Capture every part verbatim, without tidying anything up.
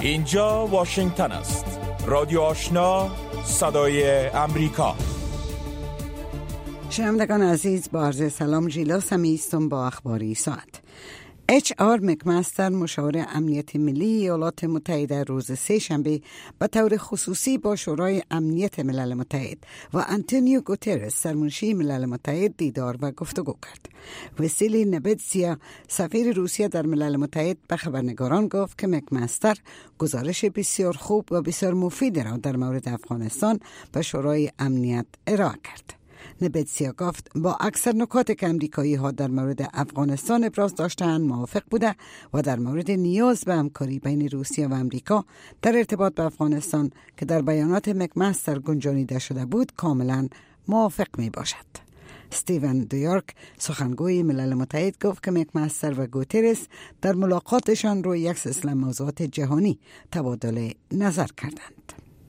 اینجا واشنگتن است. رادیو آشنا، صدای امریکا. شنوندگان عزیز، با عرض سلام، ژیلا سمی هستم با اخباری ساعت. اچ آر مکمستر، مشاور امنیت ملی ایالات متحده، روز سه شنبه به طور خصوصی با شورای امنیت ملل متحد و آنتونیو گوترس، سرمنشی ملل متحد، دیدار و گفتگو کرد. وسیلی نبتسیا، سفیر روسیه در ملل متحد، به خبرنگاران گفت که مکمستر گزارش بسیار خوب و بسیار مفید را در مورد افغانستان به شورای امنیت ارائه کرد. نبتسیا گفت با اکثر نکات که امریکایی ها در مورد افغانستان ابراز داشتند موافق بوده و در مورد نیاز به همکاری بین روسیه و امریکا در ارتباط به افغانستان که در بیانات مکمستر گنجانیده شده بود کاملا موافق می باشد. استیون دویورک، سخنگوی ملل متحد، گفت که مکمستر و گوترس در ملاقاتشان روی یک سلسله موضوعات جهانی تبادل نظر کردند.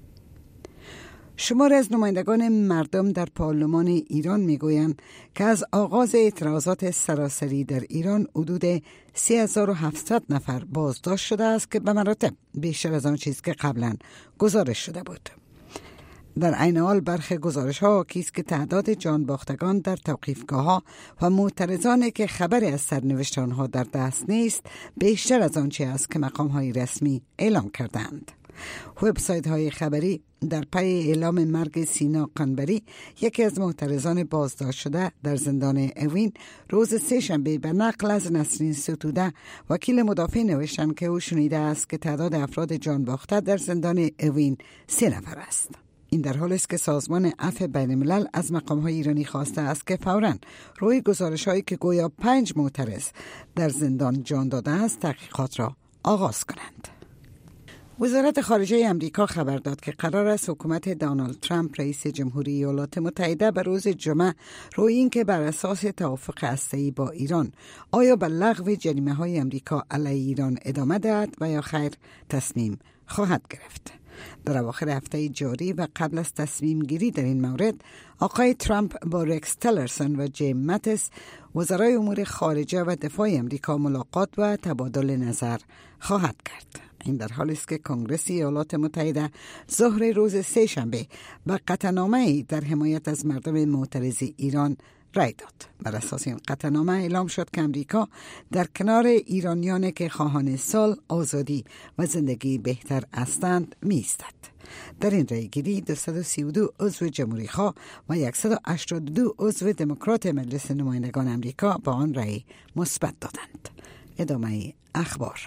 شمار از نمایندگان مردم در پارلمان ایران میگویند که از آغاز اعتراضات سراسری در ایران حدود سه هزار و هفتصد نفر بازداشت شده است که به مراتب بیشتر از آن چیز که قبلا گزارش شده بود. در عین حال برخی گزارش‌ها حاکی است که تعداد جانباختگان در توقیفگاه‌ها و معترضانی که خبری از سرنوشت آنها در دست نیست بیشتر از آنچه است که مقام‌های رسمی اعلام کردند. وبسایت های خبری در پی اعلام مرگ سینا قنبری، یکی از معترضان بازداشت شده در زندان اوین، روز سه شنبه به نقل از نسرین ستوده، وکیل مدافع، نوشتند که او شنیده است که تعداد افراد جان باخته در زندان اوین سه نفر است. این در حالی است که سازمان عفو بین الملل از مقام‌های ایرانی خواسته است که فوراً روی گزارش‌هایی که گویا پنج معترض در زندان جان داده است تحقیقات را آغاز کنند. وزارت خارجه امریکا خبر داد که قرار است حکومت دونالد ترامپ، رئیس جمهوری ایالات متحده، به روز جمعه روی این که بر اساس توافق هسته‌ای با ایران آیا به لغو جریمه‌های امریکا علیه ایران ادامه دهد و یا خیر تصمیم خواهد گرفت. در اواخر هفته جاری و قبل از تصمیم گیری در این مورد، آقای ترامپ با رکس تلرسون و جیم ماتیس، وزرای امور خارجه و دفاع امریکا، ملاقات و تبادل نظر خواهد کرد. این در حالی است که کنگره ایالات متحده ظهر روز سه شنبه به قطعنامه‌ای در حمایت از مردم معترض ایران رای داد. بر اساس این قطعنامه اعلام شد که امریکا در کنار ایرانیانی که خواهان صلح، آزادی و زندگی بهتر هستند می‌ایستد. در این رایگیری دویست و سی و دو عضو جمهوری‌خواه و صد و هشتاد و دو عضو دموکرات مجلس نمایندگان امریکا به آن رای مثبت دادند. ادامه اخبار.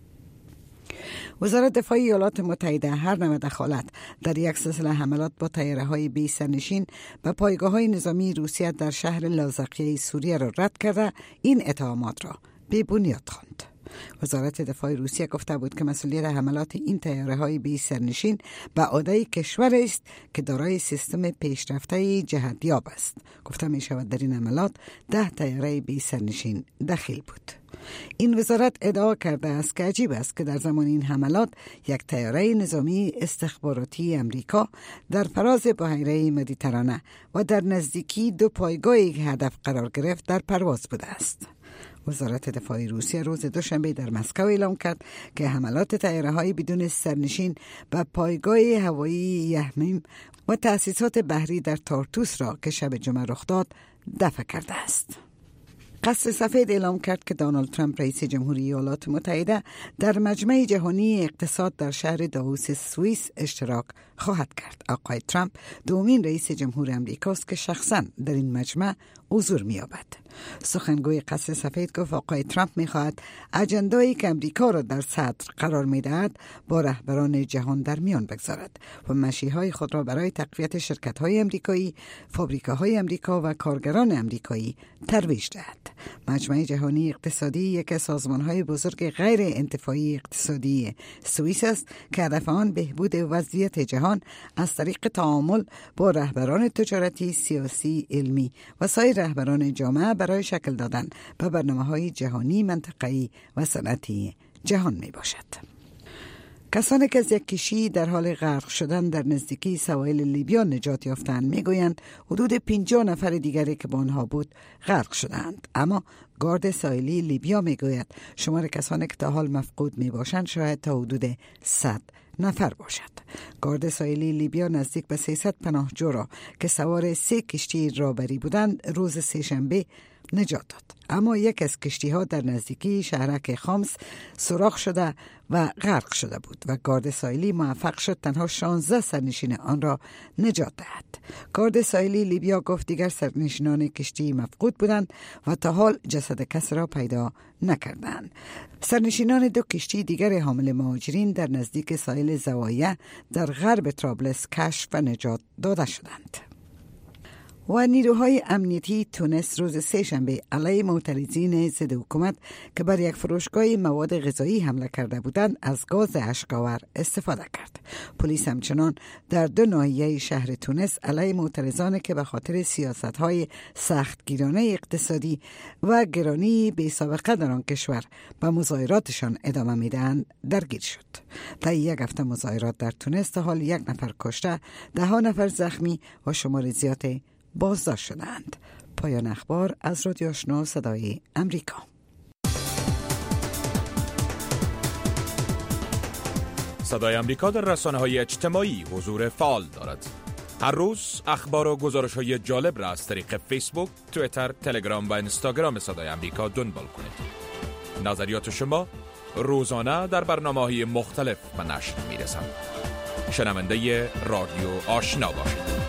وزارت دفاع ایالات متحده هر نوع دخالت در یک سلسله حملات با طیاره‌های بی سرنشین به پایگاه‌های نظامی روسیه در شهر لاذقیه سوریه را رد کرده این اتهامات را بی بنیاد خواند. وزارت دفاع روسیه گفته بود که مسئولیت حملات این طیاره‌های بی سرنشین به عهده کشور است که دارای سیستم پیشرفته جهتیاب است. گفته می شود در این حملات ده طیاره بی سرنشین دخیل بود. این وزارت ادعا کرده است که عجیب است که در زمان این حملات یک طیاره نظامی استخباراتی امریکا در فراز بحیره مدیترانه و در نزدیکی دو پایگاهی که هدف قرار گرفت در پرواز بوده است. وزارت دفاع روسیه روز دوشنبه در مسکو اعلام کرد که حملات طیاره‌های بدون سرنشین به پایگاه هوایی یحمیم و تأسیسات بحری در تارتوس را که شب جمعه رخ داد دفع کرده است. قصر سفید اعلام کرد که دونالد ترامپ، رئیس جمهوری ایالات متحده، در مجمع جهانی اقتصاد در شهر داووس سوئیس اشتراک خواهد کرد. آقای ترامپ دومین رئیس جمهور امریکاست که شخصاً در این مجمع حضور می‌یابد. سخنگوی قصر سفید گفت آقای ترامپ می‌خواهد اجندایی که امریکا را در صدر قرار می‌دهد با رهبران جهان در میان بگذارد و مسیرهای خود را برای تقویت شرکت‌های امریکایی، فابریکاهای امریکا و کارگران امریکایی ترویج دهد. مجمع جهانی اقتصادی یک از سازمان‌های بزرگ غیر انتفاعی اقتصادی سوئیس است که هدف آن بهبود وضعیت جهان از طریق تعامل با رهبران تجارتی، سیاسی، علمی و سایر رهبران جامعه برای شکل دادن به برنامه‌های جهانی، منطقه‌ای و صنعتی جهان می باشد. کسانی که از یک کشتی در حال غرق شدن در نزدیکی سواحل لیبیا نجات یافتند میگویند حدود پنجاه نفر دیگری که با آنها بود غرق شدند. اما گارد ساحلی لیبیا میگوید شمار کسانی که تا حال مفقود می باشند شاید تا حدود صد نفر باشد. گارد ساحلی لیبیا نزدیک به سیصد پناهجو را که سوار سه کشتی رابری بودند روز سه‌شنبه نجات داد. اما یک از کشتی ها در نزدیکی شهرک خامس سوراخ شده و غرق شده بود و گارد ساحلی موفق شد تنها شانزده سرنشین آن را نجات دهد. گارد ساحلی لیبیا گفت دیگر سرنشینان کشتی مفقود بودند و تا حال جسد کس را پیدا نکردند. سرنشینان دو کشتی دیگر حامل مهاجرین در نزدیک ساحل زوایه در غرب طرابلس کشف و نجات داده شدند. و نیروهای امنیتی تونس روز سه‌شنبه علیه معترضین ضد حکومت که بر یک فروشگاه مواد غذایی حمله کرده بودند از گاز اشک‌آور استفاده کرد. پلیس همچنان در دو ناحیه شهر تونس علیه معترضانی که به خاطر سیاست‌های سختگیرانه اقتصادی و گرانی بی سابقه در آن کشور به مظاهراتشان ادامه میدهند درگیر شد. طی یک هفته مظاهرات در تونس تا حال یک نفر کشته، ده ها نفر زخمی و شمار زیادی بازداشت شدند. پایان اخبار از رادیو آشنا صدای امریکا. صدای امریکا در رسانه‌های اجتماعی حضور فعال دارد. هر روز اخبار و گزارش‌های جالب را از طریق فیسبوک، توییتر، تلگرام و اینستاگرام صدای امریکا دنبال کنید. نظریات شما روزانه در برنامه‌های مختلف به نشر می‌رسند. شنونده رادیو آشنا باشید.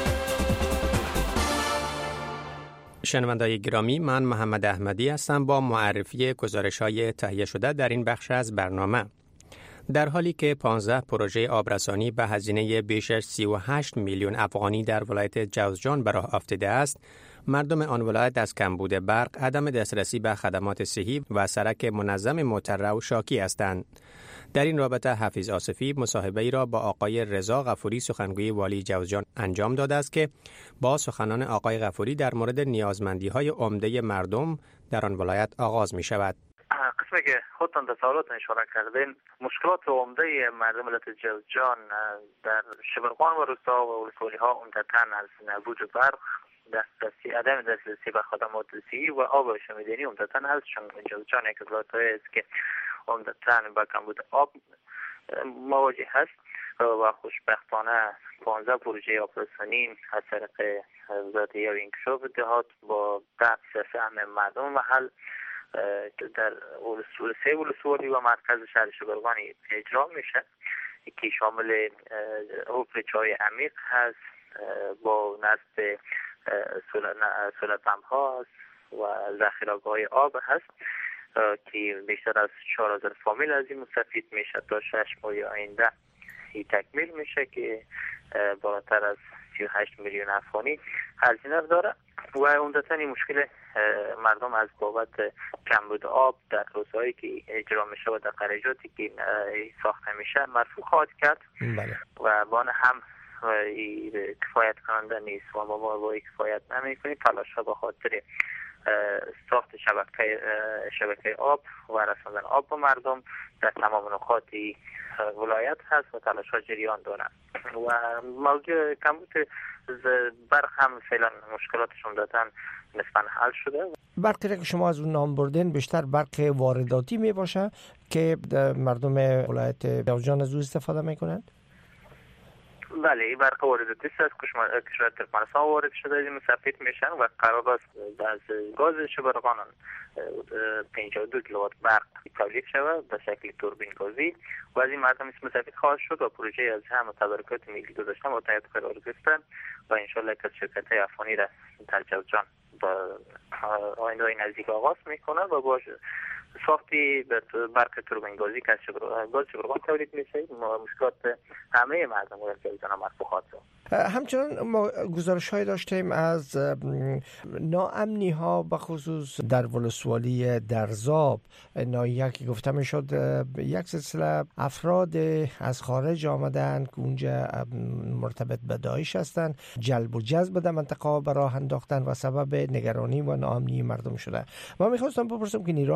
شنوندگان گرامی، من محمد احمدی هستم با معرفی گزارش‌های تهیه شده در این بخش از برنامه. در حالی که پانزده پروژه آبرسانی به هزینه بیش از سی و هشت میلیون افغانی در ولایت جوزجان به راه افتاده است، مردم آن ولایت از کمبود برق، عدم دسترسی به خدمات صحی و سرک منظم مترو شاکی هستند. در این رابطه حفیظ آصفی مصاحبه‌ای را با آقای رضا غفوری سخنگوی والی جوزجان انجام داده است که با سخنان آقای غفوری در مورد نیازمندی‌های عمده مردم در آن ولایت آغاز می‌شود. قسمی که خودتان در سوالات اشاره کردین، مشکلات عمده مردم ولایت جوزجان در شبرغان و روستا و ولسوالی‌ها عمدتاً از نبود برق، دسترسی عدم دسترسی به خدمات صحی و آب شمیدنی عمدتاً هست. چون جوزجان یک از ولایت‌هایی است که عمدتاً با کمبود آب مواجه هست و خوشبختانه پانزده پروژه آبرسانی از طریق وزارت آبی و انکشاف دهات با دست فهم مردم و حل در سه ولسوالی و مرکز شهر شبرغان اجرا میشه که شامل حفر چای عمیق هست با نصب سولر پمپ ها هست و ذخیره‌گاه آب هست که بیشتر از چهار هزار فامیل از این مستفید میشه. تا شش ماه آینده این تکمیل میشه که بالاتر از سی و هشت میلیون افغانی هزینه داره و عمدتاً این مشکل مردم از بابت کمبود آب در روزهایی که اجرا میشه و در خرجاتی که ساخته میشه مرفوع خواهد کرد. بله. و بان هم کفایت کننده نیست و ما با کفایت نمیکنیم. تلاش ها به خاطر ساخت شبکه شبکه آب و رساندن آب به مردم در تمام نقاط ولایت هست و تلاش ها جریان دارند و موضوع کمبود برق هم فعلا مشکلاتش عمدتاً نسباً حل شده. برقی را که شما از اون نام بردین بیشتر برق وارداتی می باشه که مردم ولایت جوزجان از او استفاده میکنند؟ بله، این برق وارداتی است. از کشور ترکمنستان وارد شده این مستفید میشن و قرار است از گاز شبرغان پنجاه و دو کیلووات برق تولید شود به شکل توربین گازی و از این مردم مستفید خواهد شد و پروژه از هم تدارکات ملی گذاشتن و تایید قرار گرفتن و انشالله که شرکت‌های افغانی را در جوزجان با آینده نزدیک آغاز میکنن و با ساختی برق توربین گازی که از گاز شبرغان تولید میشه مشکلات همه مردم رو جوزجان مرفوع خواهد شد. همچنان ما گزارش‌های داشتیم از ناامنی ها به خصوص در ولسوالی درزاب، ناحیه که گفته میشد یک سلسله افراد از خارج آمدن که اونجا مرتبط به داعش هستند، جلب و جذب در منطقه به راه انداختن و سبب نگرانی و ناامنی مردم شده. ما میخواستم بپرسم که نیروهای امنیتی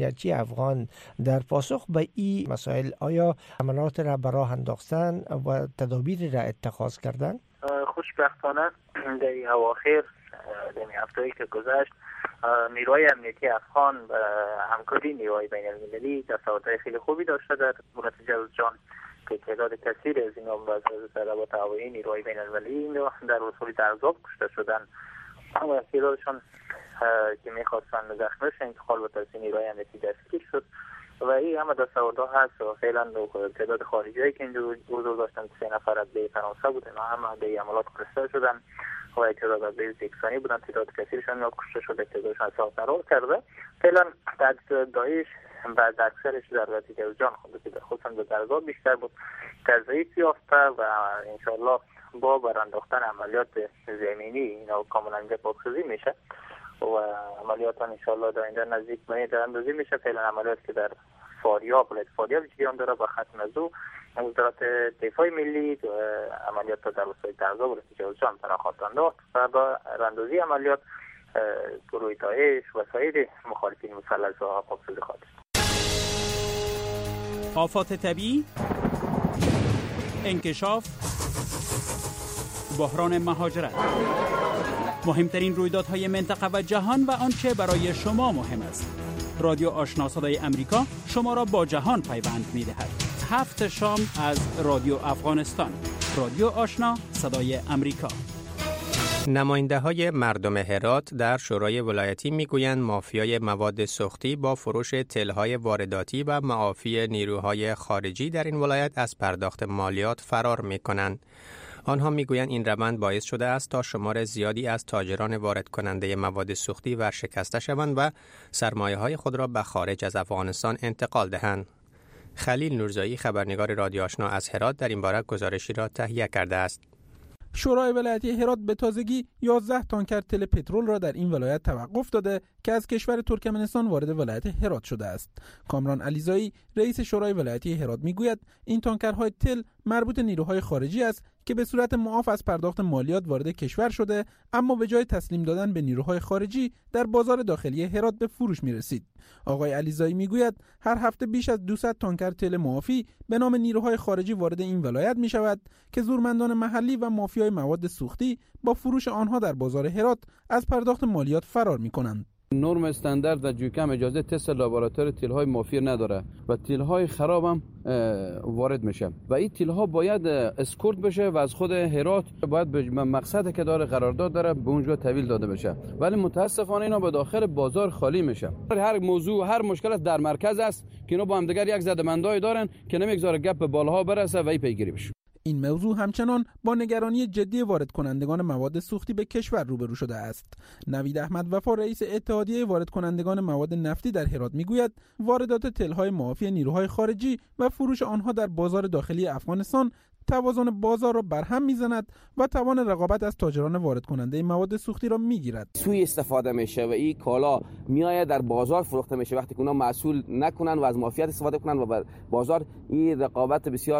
امنیتی افغان در پاسخ به این مسائل آیا عملات را به راه انداختن و تدابیر را اتخاذ کردن؟ خوشبختانه در این اواخر در این هفته‌ای که گذشت نیروهای امنیتی افغان و همکاری نیروهای بین المللی دستاوردهای خیلی خوبی داشته در ولایت جوزجان که تعداد کثیر از اینا از ضربات هوایی نیروهای بین المللی در ولسوالی درزاب کشته شدن و تعدادشان که میخواستن زخمی بشن انتقال به تحصیل نیروهای امنیتی دستگیر شد و این همه دستاوردها هست و فعلا تعداد خارجی که اینجا حضور داشتن سه نفر از به فرانسه بودن و همه به عملات کشته شدن و تعداد از به زیکسانی بودن تعداد کثیرشان کشته شده تعدادشان اصلاح فرار کرده فعلا تعداد داعش بعد اکثرش در ولایت جوزجان خود خصوصا به درزاب بیشتر بود تضعیف یافته و انشالله با برانداختن عملیات زمینی اینا کاملا اینجا پاکسازی میشه و عملیات انشالله در اینجا نزدیک به در اندازی میشه فعلا عملیات که در فاریاب ولایت فاریاب جریان داره با ختم از او وزارت دفاع ملی عملیات در ولایت درزاب ولایت جوزجان پناهنده انداخت و با راندازی عملیات گروه داعش و سایر مخالفین مسلح ها پاکسازی خواهد شد. آفات طبیعی، انکشاف، بحران مهاجرت، مهمترین رویدادهای منطقه و جهان و آنچه برای شما مهم است. رادیو آشنا صدای امریکا شما را با جهان پیوند می‌دهد. هفت شام از رادیو افغانستان. رادیو آشنا صدای امریکا. نماینده های مردم هرات در شورای ولایتی میگویند مافیای مواد سوختی با فروش تلهای وارداتی و معافی نیروهای خارجی در این ولایت از پرداخت مالیات فرار میکنند. آنها میگویند این روند باعث شده است تا شمار زیادی از تاجران وارد کننده مواد سوختی ورشکسته شوند و سرمایه های خود را به خارج از افغانستان انتقال دهند. خلیل نورزایی خبرنگار رادیو آشنا از هرات در این باره گزارشی را تهیه کرده است. شورای ولایتی هرات به تازگی یازده تانکر تل پترول را در این ولایت توقف داده که از کشور ترکمنستان وارد ولایت هرات شده است. کامران علیزایی رئیس شورای ولایتی هرات میگوید این تانکرهای تل مربوط نیروهای خارجی است که به صورت معاف از پرداخت مالیات وارد کشور شده اما به جای تسلیم دادن به نیروهای خارجی در بازار داخلی هرات به فروش میرسید. آقای علیزایی میگوید هر هفته بیش از دویست تانکر تل معافی به نام نیروهای خارجی وارد این ولایت می شود که زورمندان محلی و مافیای مواد سوختی با فروش آنها در بازار هرات از پرداخت مالیات فرار می کنند. نرم استاندارد و جوکم اجازه تست لابراتوری تیل‌های مافی نداره و تیل‌های خراب هم وارد میشه و این تیل‌ها باید اسکورت بشه و از خود هرات باید به مقصدی که داره قرارداد داره به اونجا تحویل داده بشه ولی متاسفانه اینا به داخل بازار خالی میشه. هر موضوع هر مشکل در مرکز است که اینا با هم دیگر یک زدمندای دارن که نمیگذاره گپ به بالاها برسه و این پیگیری بشه. این موضوع همچنان با نگرانی جدی وارد کنندگان مواد سوختی به کشور روبرو شده است. نوید احمد وفا رئیس اتحادیه وارد کنندگان مواد نفتی در هرات میگوید واردات تلهای معافی نیروهای خارجی و فروش آنها در بازار داخلی افغانستان توازن بازار را برهم میزند و توان رقابت از تاجران وارد کننده مواد سوختی را میگیرد. سوء استفاده میشه و این کالا میآید در بازار فروخته میشه وقتی که اونا مسئول نکنن و از مافیات استفاده کنن و بر بازار این رقابت بسیار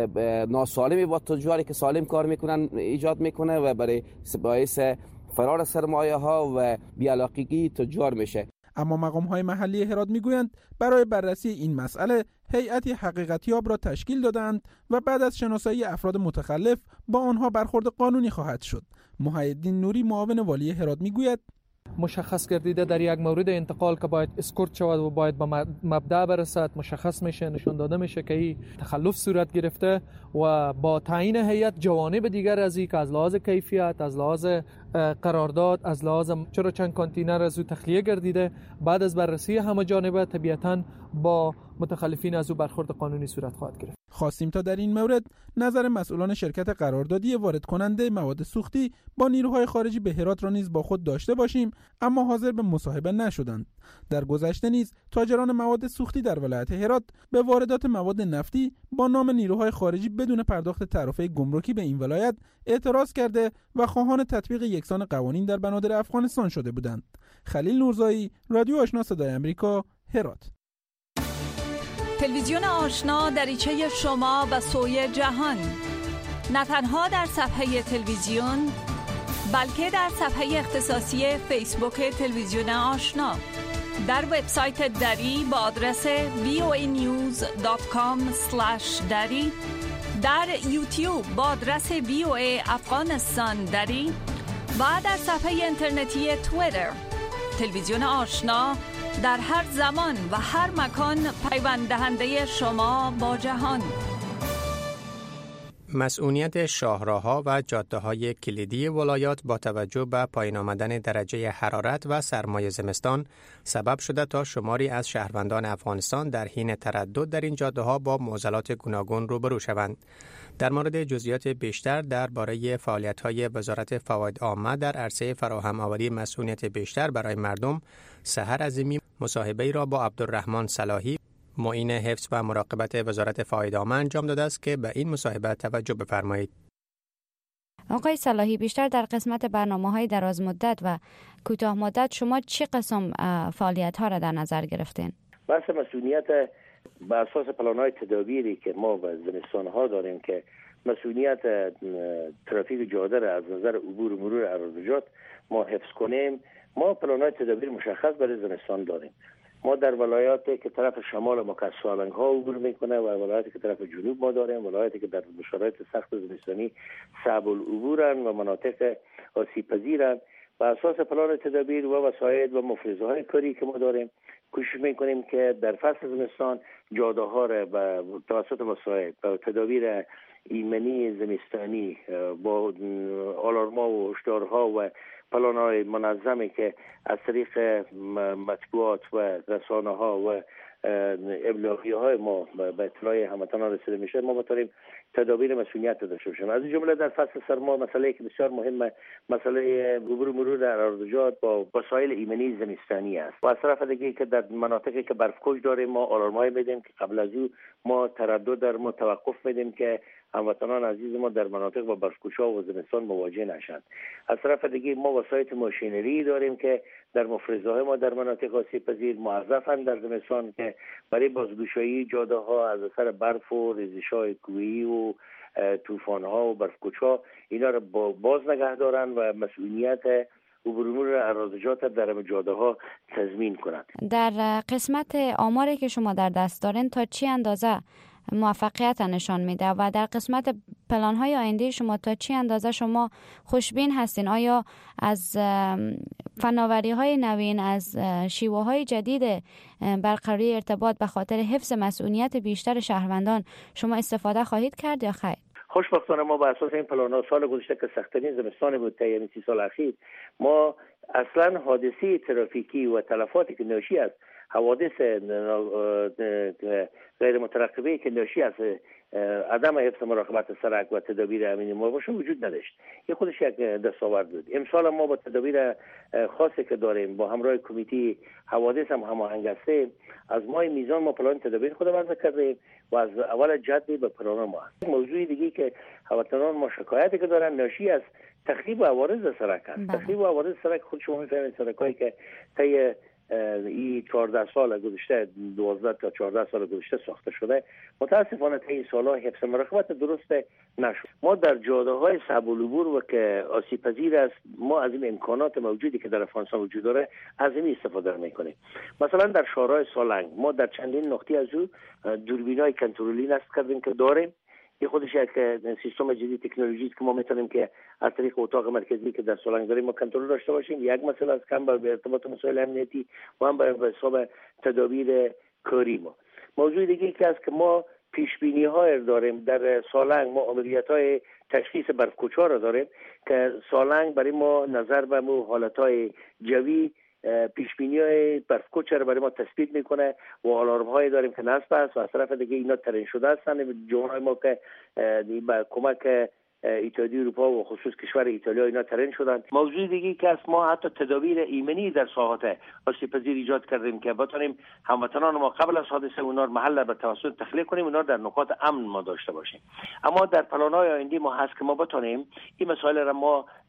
ناسالمی با تجاری که سالم کار میکنن ایجاد میکنه و برای باعث فرار سرمایه ها و بی‌علاقگی تجار میشه. اما مقام‌های محلی هرات میگویند برای بررسی این مسئله هیئتی حقیقتیاب را تشکیل دادند و بعد از شناسایی افراد متخلف با آنها برخورد قانونی خواهد شد. محیدین نوری معاون والی هرات میگوید مشخص گردیده در یک مورد انتقال که باید اسکورت شود و باید به مبدأ برسد مشخص میشه نشان داده میشه که این تخلف صورت گرفته و با تعیین هیئت جوانب دیگر از این که از لحاظ کیفیت از لحاظ قرارداد از لحاظ چرا چند کانتینر از او تخلیه گردیده بعد از بررسی همه جانبه طبیعتاً با متخلفین از او برخورد قانونی صورت خواهد گرفت. خواستیم تا در این مورد نظر مسئولان شرکت قراردادی وارد کننده مواد سوختی با نیروهای خارجی به هرات را نیز با خود داشته باشیم اما حاضر به مصاحبه نشدند. در گذشته نیز تاجران مواد سوختی در ولایت هرات به واردات مواد نفتی با نام نیروهای خارجی بدون پرداخت تعرفه گمرکی به این ولایت اعتراض کرده و خواهان تطبیق یکسان قوانین در بنادر افغانستان شده بودند. خلیل نورزایی، رادیو آشنا صدای امریکا، هرات. تلویزیون آشنا دریچه شما و سوی جهان، نه تنها در صفحه تلویزیون بلکه در صفحه اختصاصی فیسبوک تلویزیون آشنا. در وبسایت دری با آدرس وی او ای نیوز دات کام اسلش دری، در یوتیوب با آدرس وی او ای افغانستان دری و در صفحه اینترنتی توییتر. تلویزیون آشنا در هر زمان و هر مکان پیوند دهنده شما با جهان. مسئولیت شاهراه‌ها و جاده‌های کلیدی ولایات با توجه به پایین آمدن درجه حرارت و سرمای زمستان سبب شده تا شماری از شهروندان افغانستان در حین تردد در این جاده‌ها با معضلات گوناگون روبرو شوند. در مورد جزئیات بیشتر درباره فعالیت‌های وزارت فواید عامه در عرصه فراهم آوری مسئولیت بیشتر برای مردم، سحر عظیمی مصاحبه‌ای را با عبدالرحمن صلاحی، معین حفظ و مراقبت وزارت فواید عامه انجام داده است که به این مصاحبه توجه بفرمایید. آقای صلاحی، بیشتر در قسمت برنامه‌های دراز مدت و کوتاه مدت شما چه قسم فعالیت‌ها را در نظر گرفتین؟ بحث مسئولیت بر اساس پلان‌های تدابیری که ما به زمستان‌ها داریم که مسئولیت ترافیک جاده را از نظر عبور و مرور عراضیات ما حفظ کنیم، ما پلان‌های تدابیر مشخص برای زمستان داریم. ما در ولایاتی که طرف شمال ما که سالنگ ها عبور میکنه و ولایاتی که طرف جنوب ما داریم، ولایاتی که در شرایط سخت زمستانی صعب العبورن و مناطق آسیب پذیرن، و اساس پلان تدابیر و وسایل و مفرزه های کاری که ما داریم کوشش میکنیم که در فصل زمستان جاده ها را به توسط وسایل و تدابیر ایمنی زمستانی با آلارما و هشدارها و پلان‌های منظمی که از طریق مطبوعات و رسانه ها و ابلاغی های ما به اطلاع هموطنان رسیده میشه، ما بتونیم تدابیر مسئولیت داشته باشیم. از این جمله در فصل سرما مسئله که بسیار مهمه، مسئله عبور و مرور در عراضیات با وسایل ایمنی زمستانی است. و از طرف دیگه که در مناطقی که برف‌کش داریم ما آلارم‌های میدیم که قبل از او ما تردد در ما توقف میدیم که هموطنان عزیز ما در مناطق با برف‌کش‌ها و زمستان مواجه نشند. از طرف دیگه ما وسایل ماشینری داریم که در مفرزه‌های ما در مناطق آسیب پذیر موظفن در زمستان که برای بازگشایی جاده ها از اثر برف و ریزش‌های کوهی و طوفان‌ها و برف‌کش‌ها اینا را باز نگه دارن و مسئولیت عبور و مرور عراضیات در جاده ها تضمین کنند. در قسمت آماری که شما در دست دارین تا چی اندازه موفقیت نشان میده و در قسمت پلان های آینده شما تا چی اندازه شما خوشبین هستین؟ آیا از فناوری های نوین، از شیوه های جدید برقراری ارتباط به خاطر حفظ مسئولیت بیشتر شهروندان شما استفاده خواهید کرد یا خیر؟ خوشبختانه ما بر اساس این پلان ها سال گذشته که سخت‌ترین زمستان بود، یعنی سی سال اخیر، ما اصلا حادثه ترافیکی و تلفاتی که ناشی از حوادث غیر مترقبه که ناشی از عدم حفظ مراقبت سرک و تدابیر امنی ما باشه وجود نداشت. این خودش یک دستاورد بود. امسال ما با تدابیر خاصی که داریم با همراه کمیته حوادث هم هماهنگ هستیم، از ماه میزان ما پلان تدابیر خود وضع کردیم و از اول جدی به پلان ما هست. موضوعی دیگه که هموطنان ما شکایتی که دارن ناشی از تخریب و عوارض سرک است. تخریب و عوارض سرک خود شما می‌فهمید سرکایی که طی این چهارده سال گذشته، دوازده تا چهارده سال گذشته ساخته شده، متاسفانه تا این سال‌ها حفظ مراقبت درست نشد. ما در جاده‌های صعب العبور و که آسیب پذیر است، ما از این امکانات موجودی که در افغانستان وجود داره از این استفاده می‌کنیم. مثلا در شهرهای سالنگ ما در چندین نقطه از او دوربین‌های کنترلی نصب کردیم که داریم. این خودش یک سیستم جدید تکنولوژی که ما میتونیم که از طریق اتاق مرکزی که در سالنگ داریم ما کنترل داشته باشیم. یک مسئله از کم به ارتباط مسائل امنیتی و هم به حساب تدابیر کاری ما. موضوع دیگه که است که ما پیش بینی های داریم در سالنگ، ما عملیات های تشخیص برف‌کش‌ها را داریم که سالنگ برای ما نظر به مو حالت های جوی پیش بینی های برف‌کش را برای ما تثبیت میکنه و آلارم های داریم که نصب است و از طرف دیگه اینا ترین شده هستن. جوانای ما که با کمک ایتالیا اروپا و خصوص کشور ایتالیا اینا ترین شدن. موضوع دیگه که است ما حتی تدابیر ایمنی در ساحات آسیب پذیر ایجاد کردیم که بتونیم هموطنان ما قبل از حادثه اونا محل به توسط تخلیه کنیم، اونا در نقاط امن ما داشته باشیم. اما در پلان‌های آینده ما هست که ما بتونیم این مسائل را ما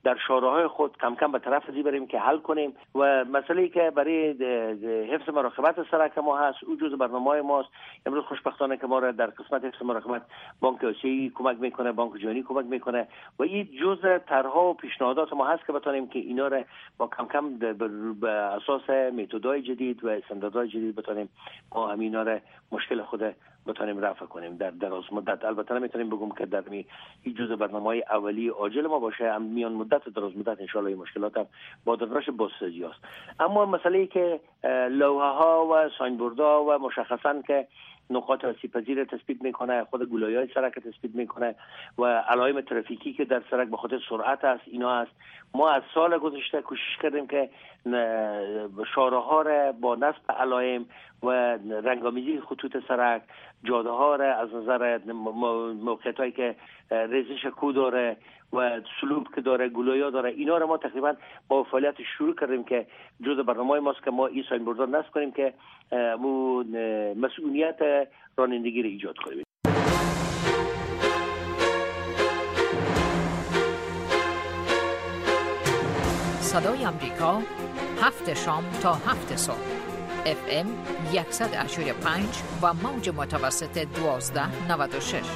در شورای خود کم کم به طرف ازی بریم که حل کنیم و مسئله که برای حفظ مراقبت سرک ما هست او جزء برنامه ماست. امروز خوشبختانه که ما را در قسمت حفظ مراقبت بانک آسیایی کمک میکنه، بانک جهانی کمک میکنه و این جزء طرح‌ها و پیشنهادات ما هست که بتونیم که اینا را با کم کم به اساس متدای جدید و استانداردهای جدید بتونیم ما همینا را مشکل خود بتونیم رفع کنیم در دراز مدت. البته نمیتونیم بگم که در می این جزء برنامه‌های اولیه عاجل ما باشه، میان مدت و دراز مدت ان شاء الله این مشکلات هم با دراش بازسازی است. اما مسئله که لوحه ها و ساینبوردها و مشخصاً که نقاط آسیب پذیر تثبیت میکنه، خود گلایه‌های سرک تثبیت میکنه و علائم ترافیکی که در سرک به خاطر سرعت است اینا است. ما از سال گذشته کوشش کردیم که شاهراها را با نصب علائم و رنگامیزی خطوط سرک، جاده ها را از نظر موقعیت هایی که ریزش کو داره و سلوب که داره، گلویا داره، اینا را ما تقریبا با فعالیت شروع کردیم که جزء برنامه ماست که ما این ساین بوردها نصب کنیم که مسئولیت رانندگی را ایجاد کنیم. صدای آمریکا، هفت شام تا هفت صبح، اف ام صد و هشتاد و پنج و موج متوسط دوازده نود و شش.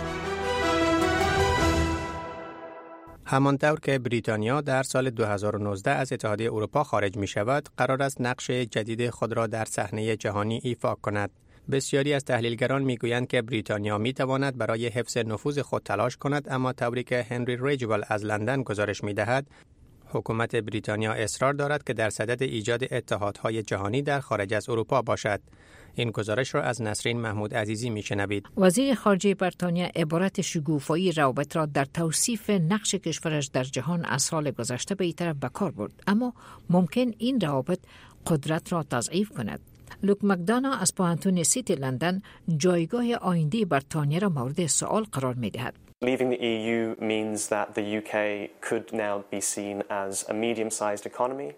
همان طور که بریتانیا در سال دو هزار و نوزده از اتحادیه اروپا خارج می شود، قرار است نقش جدید خود را در صحنه جهانی ایفا کند. بسیاری از تحلیلگران می گویند که بریتانیا می تواند برای حفظ نفوذ خود تلاش کند، اما طوری که هنری ریجول از لندن گزارش می دهد، حکومت بریتانیا اصرار دارد که در صدد ایجاد اتحادهای جهانی در خارج از اروپا باشد. این گزارش را از نسرین محمود عزیزی میشنوید. وزیر خارجه بریتانیا عبارت شگوفایی روابط را در توصیف نقش کشورش در جهان از سال گذشته به این طرف به کار برد، اما ممکن این روابط قدرت را تضعیف کند. لوک مکدانا از پوهنتون سیتی لندن جایگاه آینده بریتانیا را مورد سوال قرار می‌دهد. Leaving the E U means that the U K could now be seen as a medium-sized economy.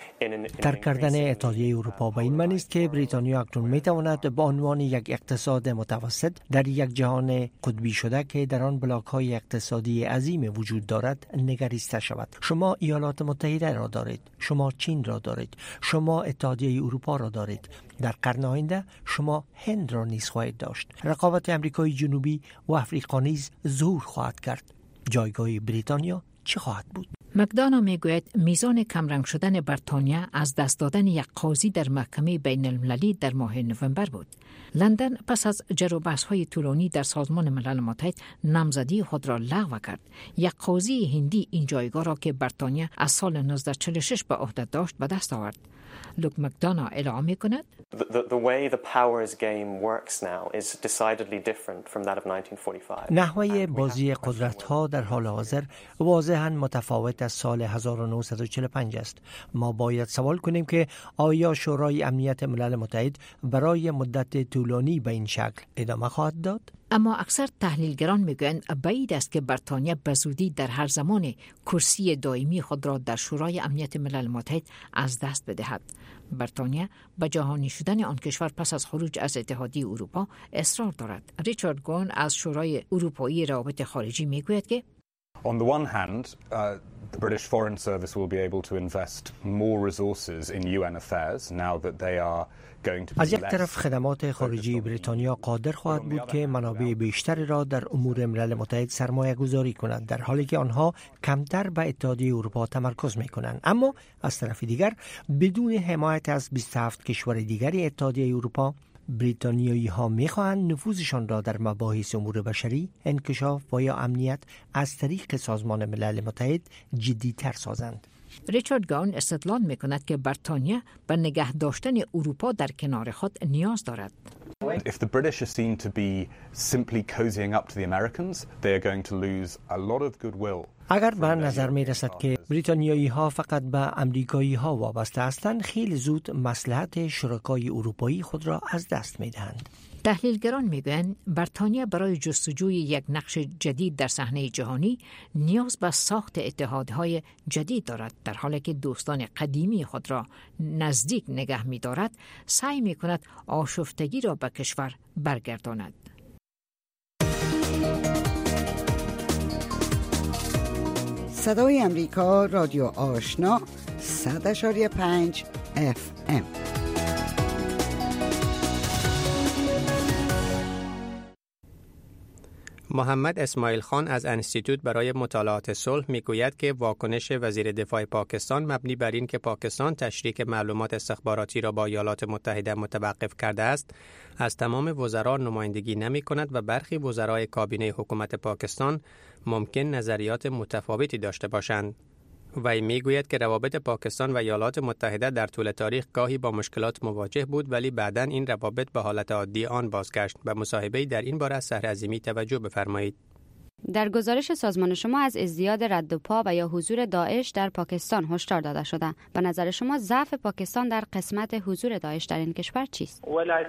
ترک کردن اتحادیه اروپا به این معنی است که بریتانیا اکنون میتواند به عنوان یک اقتصاد متوسط در یک جهان قطبی شده که در آن بلاک‌های اقتصادی عظیم وجود دارد نگریسته شود. شما ایالات متحده را دارید، شما چین را دارید، شما اتحادیه اروپا را دارید. در قرن آینده شما هند را نیز خواهید داشت. رقابت آمریکای جنوبی و آفریقا نیز ظهور خواهد کرد. جایگاه بریتانیا چه خواهد بود؟ مکدانا میگوید میزان کمرنگ شدن بریتانیا از دست دادن یک قاضی در محکمه بین المللی در ماه نوامبر بود. لندن پس از جر و بحث‌های طولانی در سازمان ملل متحد نامزدی خود را لغو کرد. یک قاضی هندی این جایگاه را که بریتانیا از سال نوزده چهل و شش به عهده داشت به دست آورد. لوک مکدانا اعلام می‌کند The, the, the way the powers game works now is decidedly different from that of nineteen forty-five. نحوه بازی قدرت‌ها در حال حاضر واضحاً متفاوت از سال هزار و نهصد و چهل و پنج است. ما باید سوال کنیم که آیا شورای امنیت ملل متحد برای مدت طولانی به این شکل ادامه خواهد داد؟ اما اکثر تحلیلگران میگویند بعید است که بریتانیا به زودی در هر زمان کرسی دائمی خود را در شورای امنیت ملل متحد از دست بدهد. بریتانیا به جهانی شدن آن کشور پس از خروج از اتحادیه اروپا اصرار دارد. ریچارد گون از شورای اروپایی روابط خارجی میگوید که On the one hand, uh, the British Foreign Service will be able to invest more resources in U N affairs now that they are going to be less. از یک طرف خدمات خارجی بریتانیا قادر خواهد بود که منابع بیشتری را در امور ملل متحد سرمایه گذاری کند، در حالی که آنها کمتر به اتحادیه اروپا تمرکز می کنند. اما از طرف دیگر بدون حمایت از بیست و هفت کشور دیگری اتحادیه اروپا، بریتانیایی ها می خواهند نفوذشان را در مباحث امور بشری، انکشاف و یا امنیت از طریق سازمان ملل متحد جدی‌تر سازند. ریچارد گاون استدلال می کند که بریتانیا به نگه داشتن اروپا در کنار خود نیاز دارد. If the British are seen to be simply cozying up to the Americans, they are going to lose a lot of goodwill. اگر به نظر می رسد که بریتانیایی ها فقط به امریکایی ها وابسته هستند، خیلی زود مصلحت شرکای اروپایی خود را از دست می دهند. تحلیلگران میگویند بریتانیا برای جستجوی یک نقش جدید در صحنه جهانی نیاز به ساخت اتحادهای جدید دارد، در حالی که دوستان قدیمی خود را نزدیک نگه می دارد. سعی می کند آشفتگی را به کشور برگرداند. صدای امریکا رادیو آشنا صد اشاری پنج اف ام. محمد اسماعیل خان از انستیتوت برای مطالعات صلح میگوید که واکنش وزیر دفاع پاکستان مبنی بر این که پاکستان تشریک معلومات استخباراتی را با ایالات متحده متوقف کرده است، از تمام وزرا نمایندگی نمی کند و برخی وزرای کابینه حکومت پاکستان ممکن نظریات متفاوتی داشته باشند. وی میگوید که روابط پاکستان و ایالات متحده در طول تاریخ گاهی با مشکلات مواجه بود، ولی بعداً این روابط به حالت عادی آن بازگشت. به مصاحبه‌ای در این باره از سحر عظیمی توجه بفرمایید. در گزارش سازمان شما از ازدیاد رد و پا و یا حضور داعش در پاکستان هشدار داده شده. به نظر شما ضعف پاکستان در قسمت حضور داعش در این کشور چیست؟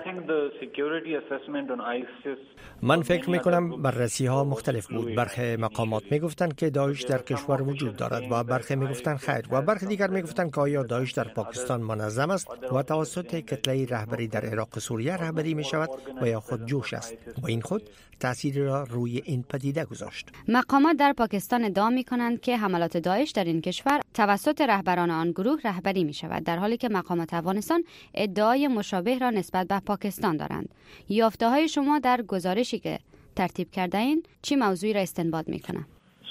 من فکر می کنم بررسی ها مختلف بود. برخی مقامات می گفتند که داعش در کشور وجود دارد و برخی می گفتند خیر و برخی دیگر می گفتند که آیا داعش در پاکستان منظم است و توسط کتله رهبری در عراق و سوریه رهبری می شود و یا خود جوش است و این خود تأثیری را روی این پدیده گذاشت. مقامات در پاکستان ادعا می کنند که حملات داعش در این کشور توسط رهبران آن گروه رهبری می شود، در حالی که مقامات افغانستان ادعای مشابه را نسبت به پاکستان دارند. یافته های شما در گزارشی که ترتیب کرده این چی موضوعی را استنباط می کنند؟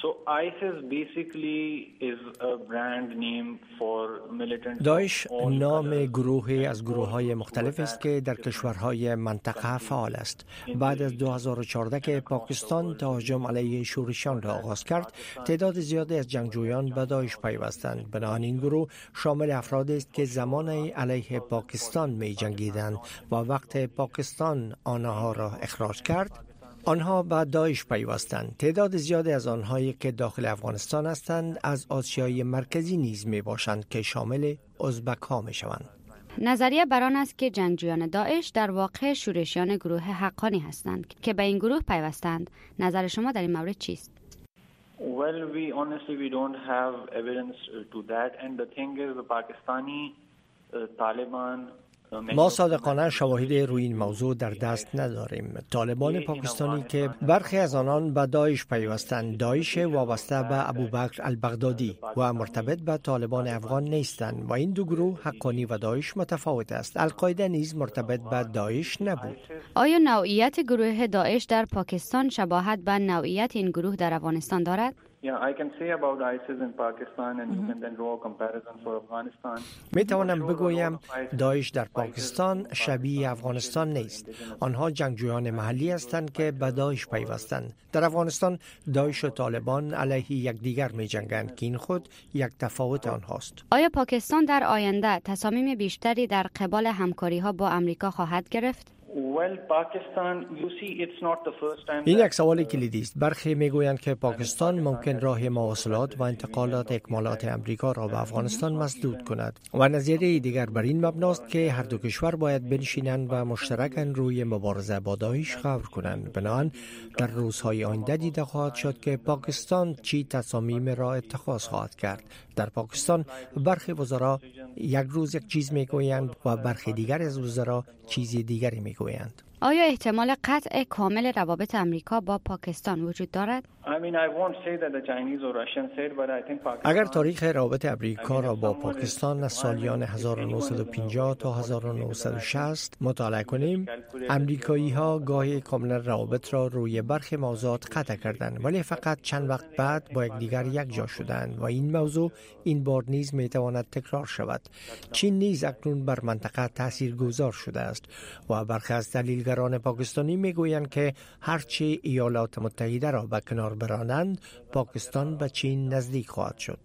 داعش نام گروهی از گروه‌های مختلف است که در کشورهای منطقه فعال است. بعد از دو هزار و چهارده که پاکستان تهاجم علیه شورشیان را آغاز کرد، تعداد زیادی از جنگجویان به داعش پیوستند. بنابراین این گروه شامل افرادی است که زمانی علیه پاکستان می جنگیدند و وقت پاکستان آنها را اخراج کرد، آنها به داعش پیوستند. تعداد زیادی از آنهایی که داخل افغانستان هستند از آسیای مرکزی نیز می باشند که شامل ازبک ها می شوند. نظریه بر آن است که جنگجویان داعش در واقع شورشیان گروه حقانی هستند که به این گروه پیوستند. نظر شما در این مورد چیست؟ Well, we honestly we don't have evidence to that, and the thing is the Pakistani uh, Taliban. ما صادقانه شواهدی روی این موضوع در دست نداریم. طالبان پاکستانی که برخی از آنان به داعش پیوستند، داعش وابسته به ابوبکر البغدادی و مرتبط به طالبان افغان نیستند و این دو گروه حقانی و داعش متفاوت است. القاعده نیز مرتبط به داعش نبود. آیا نوعیت گروه داعش در پاکستان شباهت به نوعیت این گروه در افغانستان دارد؟ می توانم بگویم داعش در پاکستان شبیه افغانستان نیست. آنها جنگجویان محلی هستند که به داعش پیوستند. در افغانستان داعش و طالبان علیه یکدیگر می جنگند که این خود یک تفاوت آنهاست. آیا پاکستان در آینده تصامیم بیشتری در قبال همکاری ها با امریکا خواهد گرفت؟ این یک سوال کلیدی است. برخی میگویند که پاکستان ممکن راه مواصلات و انتقالات اکمالات امریکا را به افغانستان مسدود کند و نظریه دیگر بر این مبناست که هر دو کشور باید بنشینند و مشترکاً روی مبارزه با داعش غور کنند. بنابراین در روزهای آینده دیده خواهد شد که پاکستان چی تصامیم را اتخاذ خواهد کرد. در پاکستان برخی وزرا یک روز یک چیز میگویند و برخی دیگر از وزرا چیزی دیگری میگویند. آیا احتمال قطع کامل روابط امریکا با پاکستان وجود دارد؟ اگر تاریخ روابط امریکا را با پاکستان از سالیان هزار و نهصد و پنجاه تا هزار و نهصد و شصت مطالعه کنیم، امریکایی ها گاهی کاملا روابط را روی برخی موضوعات قطع کردند، ولی فقط چند وقت بعد با یکدیگر یک جا شدند و این موضوع این بار نیز می تواند تکرار شود. چین نیز اکنون بر منطقه تاثیرگذار شده است و برخی از دلیلگران پاکستانی می گویند که هرچی ایالات متحده را به کنار برانند، پاکستان به چین نزدیک خواهد شد.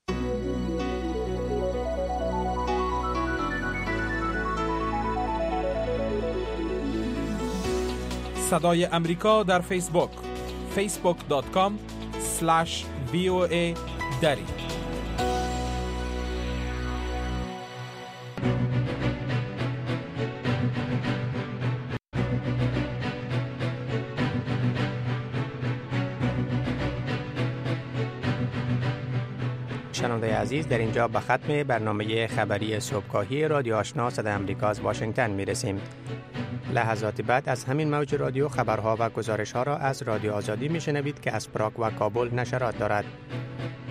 صدای امریکا در فیسبوک فیسبوک دات کام اسلش وی او ای دری. شنونده عزیز، در اینجا به ختم برنامه خبری صبحگاهی رادیو آشنا صدای امریکا از واشنگتن میرسیم. لحظات بعد از همین موج رادیو خبرها و گزارشها را از رادیو آزادی میشنوید که از پراگ و کابل نشرات دارد.